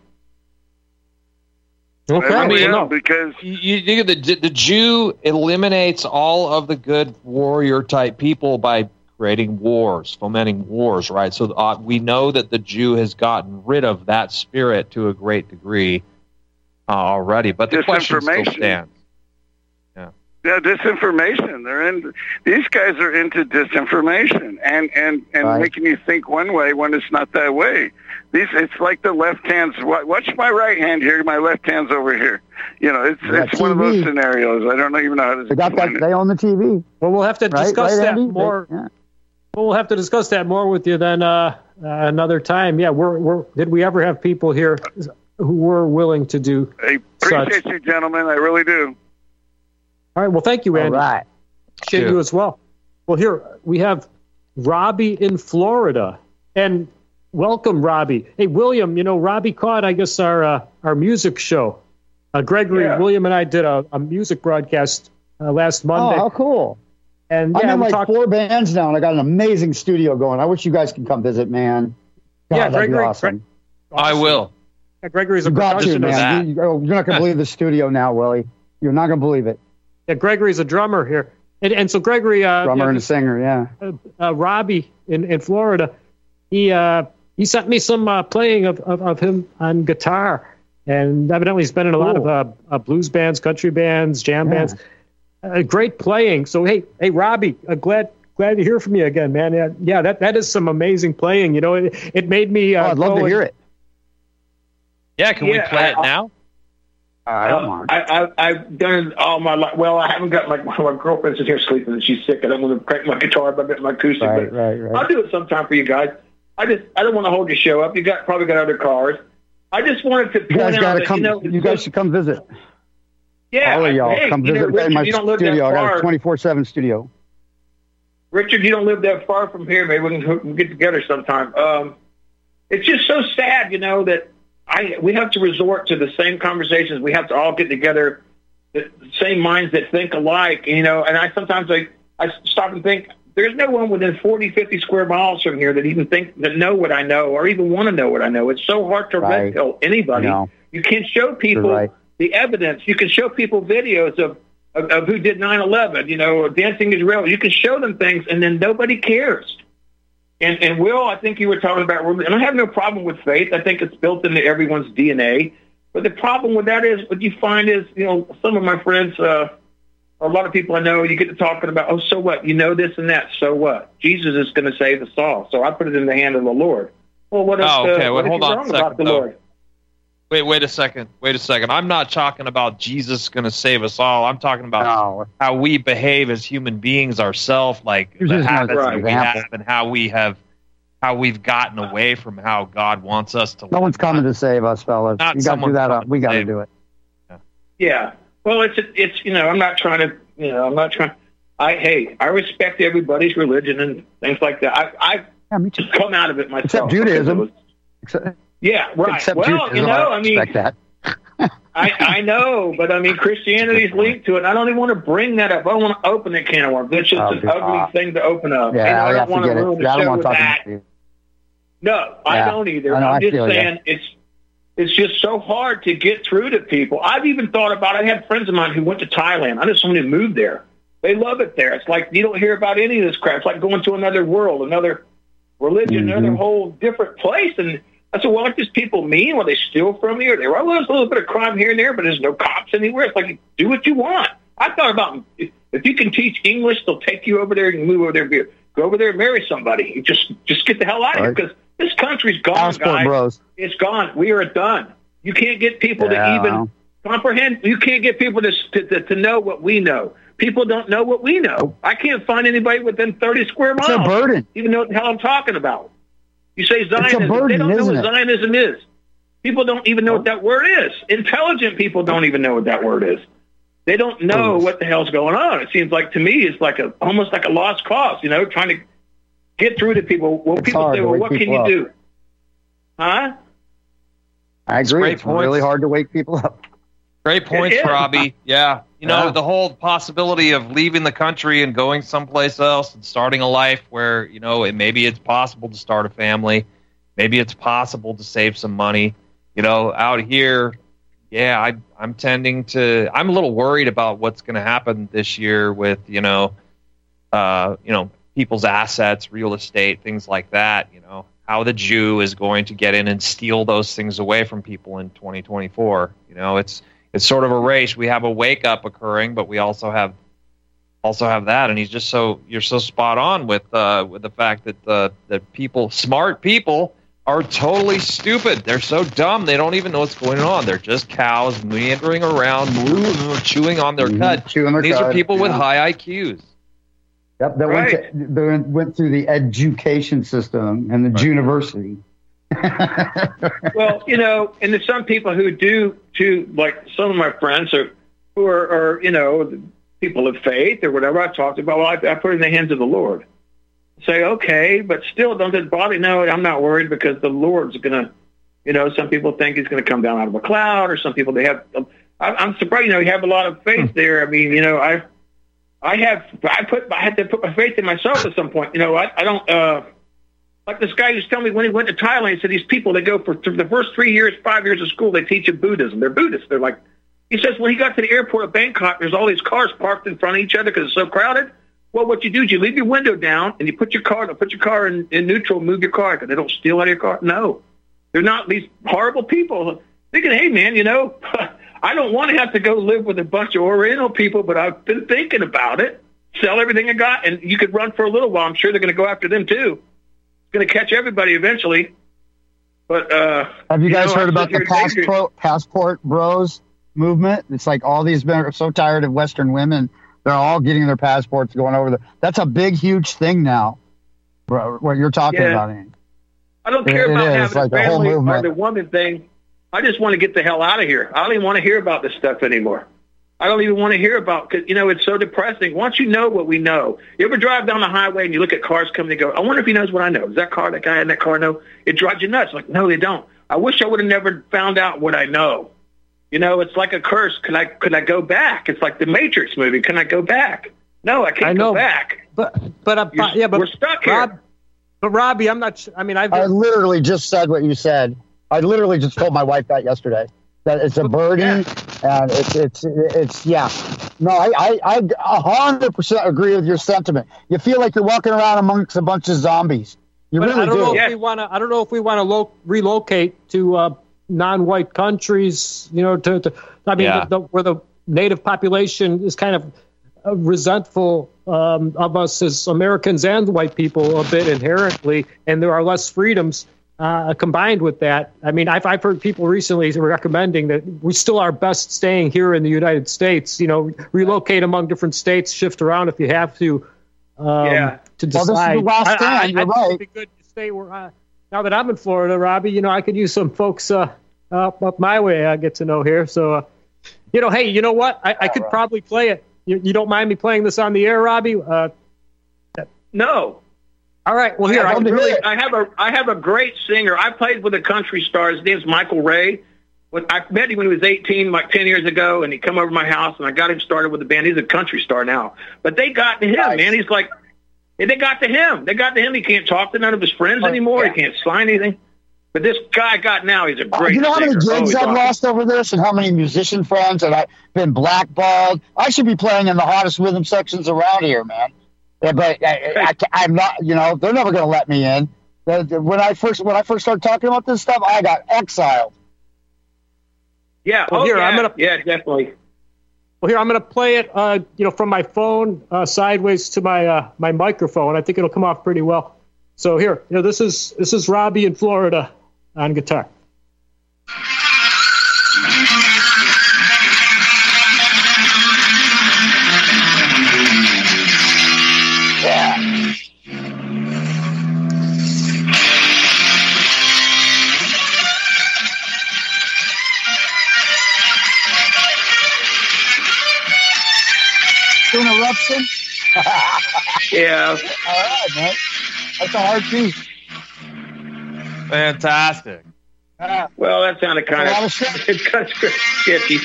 Okay, because you think the Jew eliminates all of the good warrior type people by creating wars, fomenting wars, right? So we know that the Jew has gotten rid of that spirit to a great degree already. But the question still stands. Yeah, disinformation. These guys are into disinformation and making you think one way when it's not that way. It's like the left hand's. Watch my right hand here. My left hand's over here. It's one of those scenarios. I don't even know how to explain it. They own the TV. Well, we'll have to discuss that more. We'll have to discuss that more with you then another time. Yeah, did we ever have people here who were willing to do I appreciate you, gentlemen. I really do. All right. Well, thank you, Andy. All right. Appreciate you as well. Well, here we have Robbie in Florida. And welcome, Robbie. Hey, William, Robbie caught, I guess, our music show. Gregory, William, and I did a music broadcast last Monday. Oh, how cool. And I'm in 4 bands now, and I got an amazing studio going. I wish you guys could come visit, man. God, Gregory. That'd be awesome. I will. Yeah, Gregory's a percussionist. Man. You're not going to believe the studio now, Willie. You're not going to believe it. Yeah, Gregory's a drummer here. And so Gregory... drummer and a singer, yeah. Robbie in Florida, he sent me some playing of him on guitar. And evidently he's been in a lot of blues bands, country bands, jam bands. Great playing. So, hey, Robbie, glad to hear from you again, man. Yeah, that is some amazing playing. It made me... I'd love to hear it. Yeah, can we play it now? I've done it all my life. Well, I haven't got my girlfriend's here sleeping and she's sick, and I'm going to crank my guitar up a bit, my acoustic. Right. I'll do it sometime for you guys. I don't want to hold your show up. Probably got other cars. I just wanted to point out that, you guys should come visit. Yeah, all of y'all come visit my studio. I got a 24/7 studio. Richard, you don't live that far from here. Maybe we can get together sometime. It's just so sad, that we have to resort to the same conversations. We have to all get together, the same minds that think alike, and I sometimes I stop and think, there's no one within 40, 50 square miles from here that know what I know or even want to know what I know. It's so hard to red pill anybody. No. You can't show people the evidence. You can show people videos of who did 9/11, Dancing Israel. You can show them things, and then nobody cares. And Will, I think you were talking about, and I have no problem with faith. I think it's built into everyone's DNA. But the problem with that is, what you find is, some of my friends, a lot of people I know, you get to talking about, oh, so what? You know this and that. So what? Jesus is going to save us all. So I put it in the hand of the Lord. Well, what is hold on a second, about the Lord? Wait a second. I'm not talking about Jesus going to save us all. I'm talking about how we behave as human beings ourselves, like the habits that we have and how we've gotten away from how God wants us to live. No one's coming to save us, fellas. You got to do that. We got to do it. Yeah. Well, it's I'm not trying to, I respect everybody's religion and things like that. I've come out of it myself. Except Judaism. Yeah, right. Except well, Judaism, I know, but Christianity's linked to it. I don't even want to bring that up. I don't want to open a can of worms. It's just an ugly thing to open up. Yeah, I don't want to ruin the show with that. No, I don't either. I'm just saying it's just so hard to get through to people. I've even thought about it. I had friends of mine who went to Thailand. I know someone who moved there. They love it there. It's like you don't hear about any of this crap. It's like going to another world, another religion, another whole different place. And I said, well, aren't these people mean? Will they steal from you? Or there's a little bit of crime here and there, but there's no cops anywhere. It's like, do what you want. I thought about if you can teach English, they'll take you over there and move over there. Go over there and marry somebody. Just get the hell out of here because this country's gone, guys. Bros. It's gone. We are done. You can't get people to even comprehend. You can't get people to know what we know. People don't know what we know. I can't find anybody within 30 square miles. It's a burden. Even know what the hell I'm talking about. You say Zionism. It's a burden, they don't know what it? Zionism is. People don't even know what that word is. Intelligent people don't even know what that word is. They don't know what the hell's going on. It seems like, to me, it's like almost like a lost cause, trying to get through to people. Well, people say, well, what can you do? Huh? I agree. It's really hard to wake people up. Great points, Robbie. Yeah. The whole possibility of leaving the country and going someplace else and starting a life where, maybe it's possible to start a family. Maybe it's possible to save some money. Out here, I'm a little worried about what's going to happen this year with, people's assets, real estate, things like that, how the Jew is going to get in and steal those things away from people in 2024. It's sort of a race. We have a wake up occurring, but we also have that. And you're so spot on with the fact that smart people are totally stupid. They're so dumb they don't even know what's going on. They're just cows meandering around, chewing on their cud. These are people with high IQs. Yep, that went through the education system and the university. Well, and there's some people who do too, like some of my friends who are people of faith or whatever I've talked about. Well, I put it in the hands of the Lord. Say, okay, but still, don't it bother? No, I'm not worried because the Lord's going to, some people think he's going to come down out of a cloud, or some people I'm surprised, you have a lot of faith there. I mean, I had to put my faith in myself at some point. I don't, like this guy who's telling me when he went to Thailand, he said these people, they go for the first 5 years of school, they teach you Buddhism. They're Buddhists. They're like, he says, when he got to the airport of Bangkok, there's all these cars parked in front of each other because it's so crowded. Well, what you do is you leave your window down and you put your car in neutral, move your car because they don't steal out of your car. No, they're not these horrible people thinking, hey, man, I don't want to have to go live with a bunch of Oriental people, but I've been thinking about it. Sell everything I got, and you could run for a little while. I'm sure they're going to go after them, too. It's going to catch everybody eventually. But have you guys heard about the passport bros movement? It's like all these men are so tired of Western women. They're all getting their passports going over there. That's a big, huge thing now, bro, what you're talking about. Ian. I don't care about having a family or the woman thing. I just want to get the hell out of here. I don't even want to hear about this stuff anymore. I don't even want to hear about, because, it's so depressing. Once you know what we know, you ever drive down the highway and you look at cars coming and go, I wonder if he knows what I know. Does that guy in that car know? It drives you nuts. Like, no, they don't. I wish I would have never found out what I know. You know, it's like a curse. Could I go back? It's like the Matrix movie. Can I go back? No, I can't go back. But we're stuck here. But Robbie, I'm not. I mean, I literally just said what you said. I literally just told my wife that yesterday. That it's a burden, and it's yeah. No, I 100% agree with your sentiment. You feel like you're walking around amongst a bunch of zombies. You really do. I don't know if we want to relocate to non-white countries. You know, where the native population is kind of resentful of us as Americans and white people a bit inherently, and there are less freedoms combined with that. I mean, I've heard people recently recommending that we still are best staying here in the United States. You know, relocate among different states, shift around if you have to. To decide. Well, this is the last stand. You're right. It'd be good to stay where. Now that I'm in Florida, Robbie, you know, I could use some folks up my way. I get to know here, so you know, hey, you know what? I could probably play it. You don't mind me playing this on the air, Robbie? No. All right. Well, here I have a great singer. I played with a country star. His name's Michael Ray. I met him when he was 18, like 10 years ago, and he come over to my house, and I got him started with the band. He's a country star now. But they got to him, man. He's like, they got to him. They got to him. He can't talk to none of his friends anymore. He can't sign anything. But this guy got now. He's a great singer. You know how many gigs I've lost over this, and how many musician friends that I've been blackballed? I should be playing in the hottest rhythm sections around here, man. Yeah, but I'm not. You know, they're never going to let me in. When I first started talking about this stuff, I got exiled. Yeah. Well, definitely. Well, here I'm going to play it. You know, from my phone sideways to my my microphone. I think it'll come off pretty well. So here, you know, this is Robbie in Florida on guitar. Interruption. Yeah. All right, man. That's a hard piece. Fantastic. Well, that sounded kind of sketchy.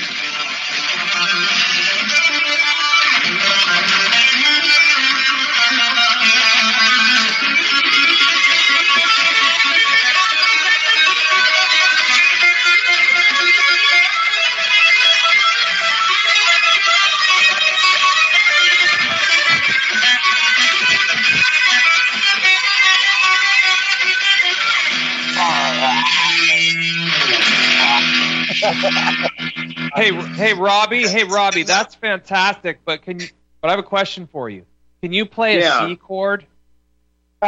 Hey, Robbie, that's fantastic. But I have a question for you. Can you play a C chord? Play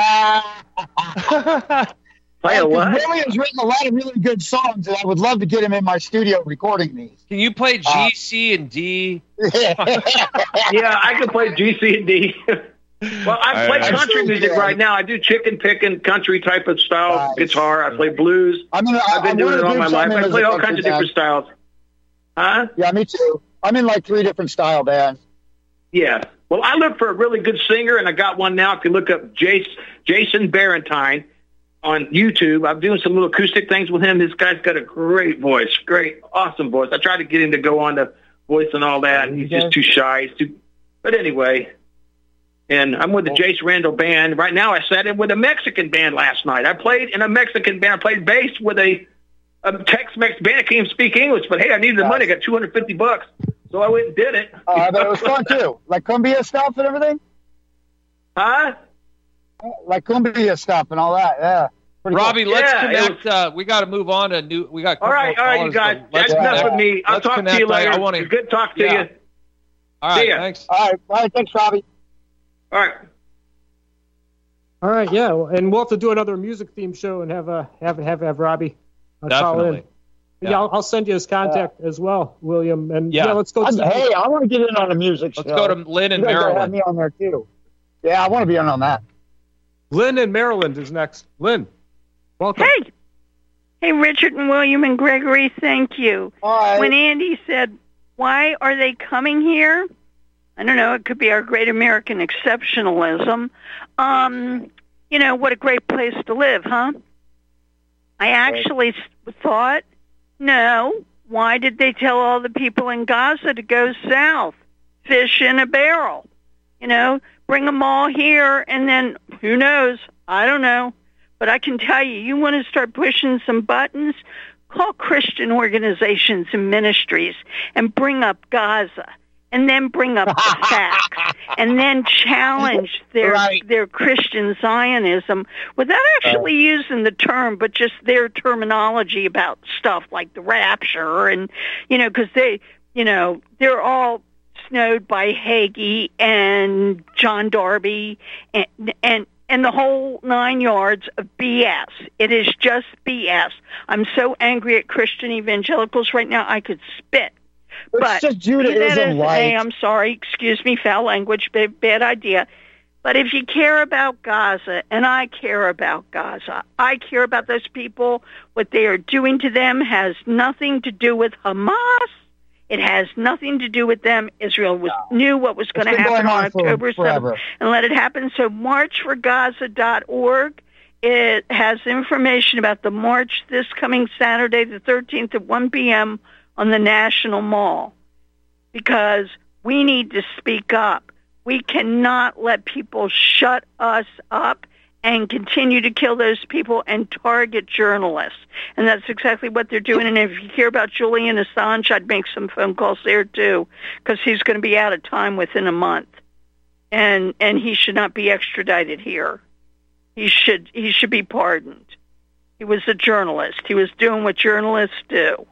a what? William's written a lot of really good songs, and I would love to get him in my studio recording these. Can you play G, C, and D? Yeah, I can play G, C, and D. Well, I play country music right now. I do chicken picking, country type of style guitar. I play blues. I've been doing it all my life. I play all kinds of different styles. Huh? Yeah, me too. I'm in like 3 different style bands. Yeah. Well, I look for a really good singer, and I got one now. If you look up Jason Barentine on YouTube, I'm doing some little acoustic things with him. This guy's got a great voice, awesome voice. I tried to get him to go on to voice and all that, and he's just too shy. But anyway, and I'm with the Jace Randall band. Right now I sat in with a Mexican band last night. I played in a Mexican band. I played bass with a Tex-Mex band. I can't even speak English, but hey, I needed the money. I got $250, so I went and did it. But it was fun too, like cumbia stuff and everything. Huh? Like cumbia stuff and all that. Yeah. Robbie, cool. Let's connect. We got to move on to new. We got. All right, you guys. That's enough of me. I'll talk to you later. It's good talk to you. All right, thanks. All right, thanks, Robbie. All right, yeah, and we'll have to do another music theme show and have Robbie call in. Yeah, I'll send you his contact as well, William. And let's go. Hey, I want to get in on a music show. Let's go to Lynn and Maryland. Have me on there too. Yeah, I want to be on that. Lynn in Maryland is next. Lynn, welcome. Hey, Richard and William and Gregory, thank you. Hi. When Andy said, "Why are they coming here?" I don't know. It could be our great American exceptionalism. You know, what a great place to live, huh? I actually thought, no, why did they tell all the people in Gaza to go south? Fish in a barrel. Bring them all here, and then who knows? I don't know. But I can tell you want to start pushing some buttons, call Christian organizations and ministries and bring up Gaza, and then bring up the facts, and then challenge their Christian Zionism without actually using the term, but just their terminology about stuff like the rapture, and because they're all snowed by Hagee and John Darby and the whole 9 yards of BS. It is just BS. I'm so angry at Christian evangelicals right now, I could spit. But just Judaism light. Hey, I'm sorry, excuse me, foul language, bad idea. But if you care about Gaza, and I care about Gaza, I care about those people, what they are doing to them has nothing to do with Hamas. It has nothing to do with them. Israel knew what was going to happen on October 7th and let it happen. So marchforgaza.org, it has information about the march this coming Saturday, the 13th at 1 p.m. on the National Mall, because we need to speak up. We cannot let people shut us up and continue to kill those people and target journalists. And that's exactly what they're doing. And if you hear about Julian Assange, I'd make some phone calls there too, because he's going to be out of time within a month. And he should not be extradited here. He should be pardoned. He was a journalist. He was doing what journalists do.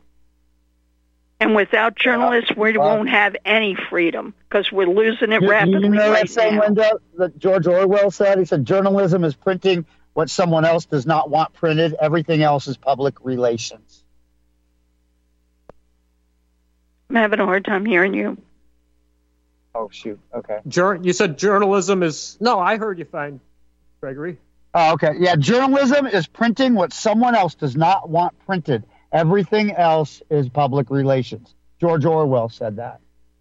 And without journalists, we won't have any freedom, because we're losing it rapidly right now. Linda, that George Orwell said? He said, journalism is printing what someone else does not want printed. Everything else is public relations. I'm having a hard time hearing you. Oh, shoot. Okay. You said journalism is... No, I heard you fine, Gregory. Oh, okay. Yeah, journalism is printing what someone else does not want printed. Everything else is public relations. George Orwell said that.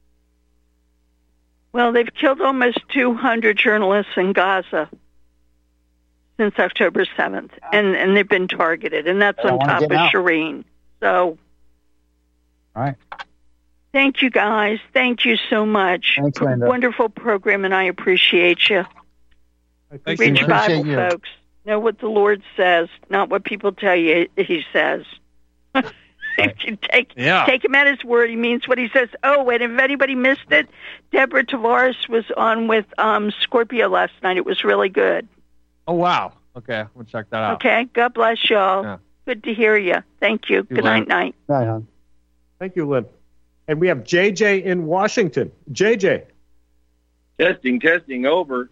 Well, they've killed almost 200 journalists in Gaza since October 7th, and they've been targeted, and that's on top of Shireen. So, all right. Thank you, guys. Thank you so much. Thanks, Linda. Wonderful program, and I appreciate you. Read Bible, folks. Know what the Lord says, not what people tell you he says. If you take him at his word, he means what he says. Oh, and if anybody missed it, Deborah Tavares was on with Scorpio last night. It was really good. Oh, wow. Okay, we'll check that out. Okay, God bless y'all. Yeah. Good to hear you. Thank you. Good night. Night, hon. Thank you, Lynn. And we have JJ in Washington. JJ. Testing, over.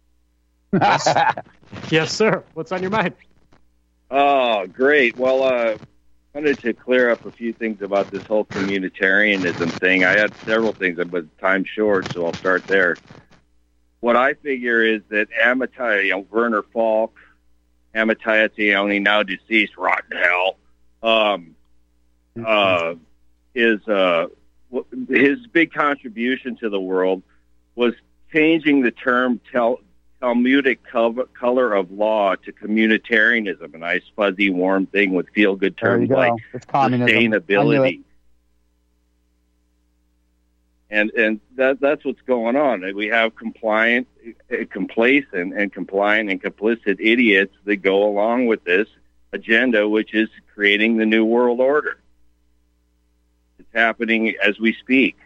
Yes, sir. What's on your mind? Oh, great. Well, I wanted to clear up a few things about this whole communitarianism thing. I had several things, but time's short, so I'll start there. What I figure is that Werner Falk, Amitai Etzioni, now deceased, rotten hell, his big contribution to the world was changing the term Talmudic color of law to communitarianism, a nice, fuzzy, warm thing with feel-good terms like sustainability. And that's what's going on. We have complacent and complicit idiots that go along with this agenda, which is creating the New World Order. It's happening as we speak.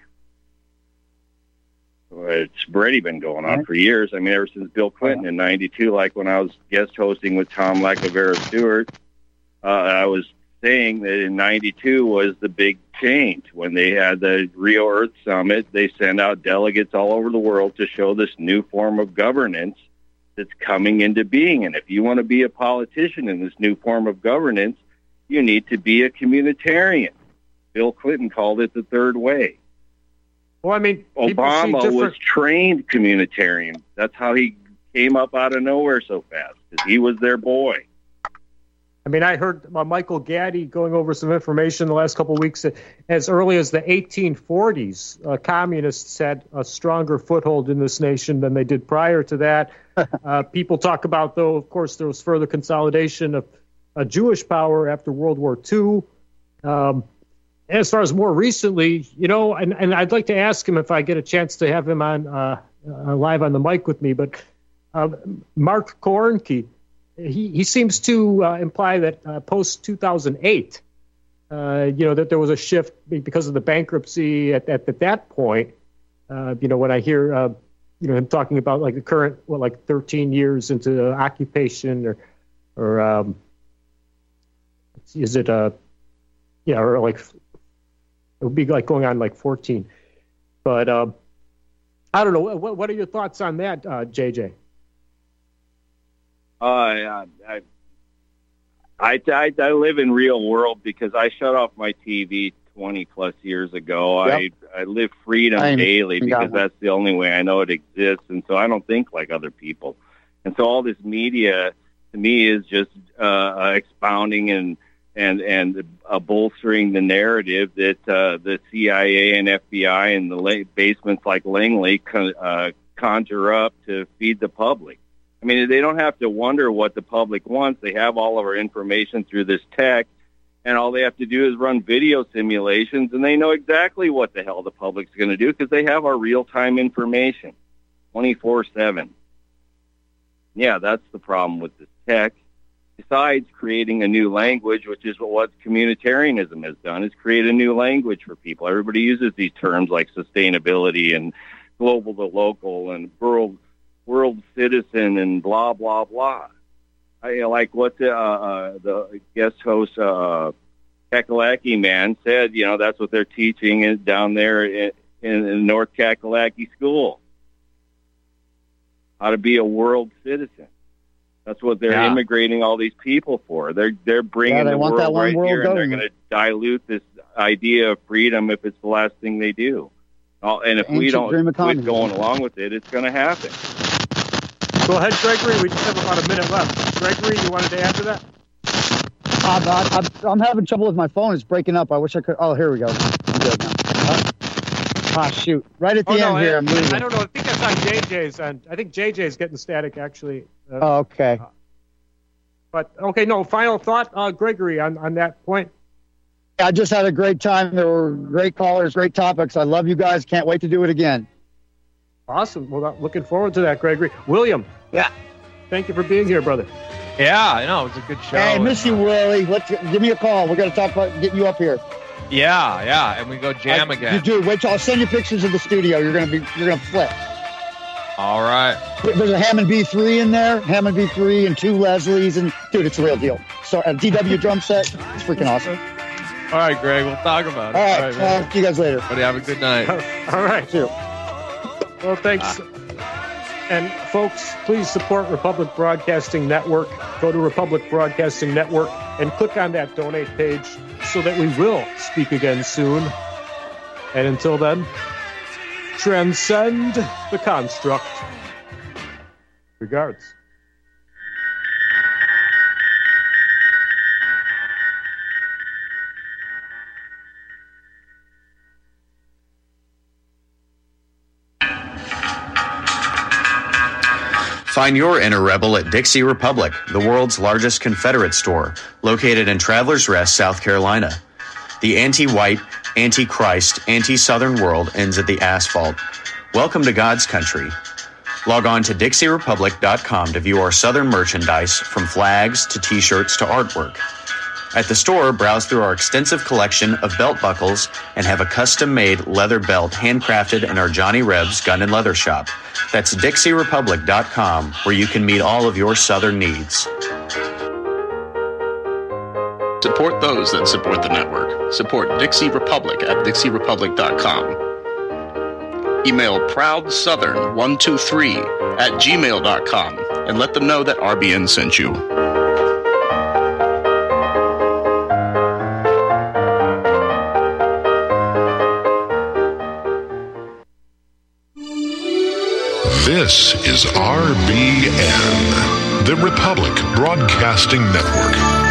It's already been going on for years. I mean, ever since Bill Clinton in '92, like when I was guest hosting with Tom Lacavera Stewart, I was saying that in '92 was the big change. When they had the Rio Earth Summit, they sent out delegates all over the world to show this new form of governance that's coming into being. And if you want to be a politician in this new form of governance, you need to be a communitarian. Bill Clinton called it the third way. Well, I mean, Obama was trained communitarian. That's how he came up out of nowhere so fast, because he was their boy. I mean, I heard Michael Gaddy going over some information the last couple of weeks. As early as the 1840s, communists had a stronger foothold in this nation than they did prior to that. People talk about, though, of course, there was further consolidation of a Jewish power after World War II. As far as more recently, and I'd like to ask him if I get a chance to have him on live on the mic with me, but Mark Koernke, he seems to imply that post-2008, that there was a shift because of the bankruptcy at that point. When I hear, him talking about like the current, 13 years into occupation or is it, or like, it would be like going on like 14. But I don't know. What are your thoughts on that, JJ? I live in real world because I shut off my TV 20 plus years ago. Yep. I live freedom daily because that's the only way I know it exists. And so I don't think like other people. And so all this media to me is just expounding and bolstering the narrative that the CIA and FBI and the basements like Langley conjure up to feed the public. I mean, they don't have to wonder what the public wants. They have all of our information through this tech, and all they have to do is run video simulations, and they know exactly what the hell the public's going to do because they have our real-time information 24/7. Yeah, that's the problem with this tech. Besides creating a new language, which is what communitarianism has done, is create a new language for people. Everybody uses these terms like sustainability and global to local and world citizen and blah, blah, blah. I like what the guest host, Kakalaki man said, that's what they're teaching down there in North Kakalaki School. How to be a world citizen. That's what they're immigrating all these people for. They're bringing the world right here, and they're going to dilute this idea of freedom if it's the last thing they do. And if we don't quit going along with it, it's going to happen. Go ahead, Gregory. We just have about a minute left. Gregory, you wanted to add to that? I'm having trouble with my phone. It's breaking up. I wish I could. Oh, here we go. I'm good now. Shoot. Right at the end here. I'm losing. I don't know. I think that's on JJ's end. I think JJ's getting static, actually. Okay. But, okay, no, final thought, Gregory, on that point? I just had a great time. There were great callers, great topics. I love you guys. Can't wait to do it again. Awesome. Well, looking forward to that, Gregory. William. Yeah. Thank you for being here, brother. Yeah, I know. It was a good show. Hey, miss you, Willie. Give me a call. We're going to talk about getting you up here. Yeah, and we go jam again. You do. Wait till I'll send you pictures of the studio. You're going to flip. All right. There's a Hammond B3 in there, Hammond B3 and 2 Leslies, and dude, it's a real deal. So a DW drum set, it's freaking awesome. All right, Greg, we'll talk about it. All right, see you guys later. Buddy, have a good night. All right. See you. Well, thanks. And folks, please support Republic Broadcasting Network. Go to Republic Broadcasting Network and click on that donate page so that we will speak again soon. And until then, transcend the construct. Regards. Find your inner rebel at Dixie Republic, the world's largest Confederate store, located in Travelers Rest, South Carolina. The anti-white, anti-Christ, anti-Southern world ends at the asphalt. Welcome to God's country. Log on to DixieRepublic.com to view our Southern merchandise, from flags to T-shirts to artwork. At the store, browse through our extensive collection of belt buckles and have a custom-made leather belt handcrafted in our Johnny Rebs Gun and Leather Shop. That's DixieRepublic.com, where you can meet all of your Southern needs. Support those that support the network. Support Dixie Republic at DixieRepublic.com. Email ProudSouthern123@gmail.com and let them know that RBN sent you. This is RBN, the Republic Broadcasting Network.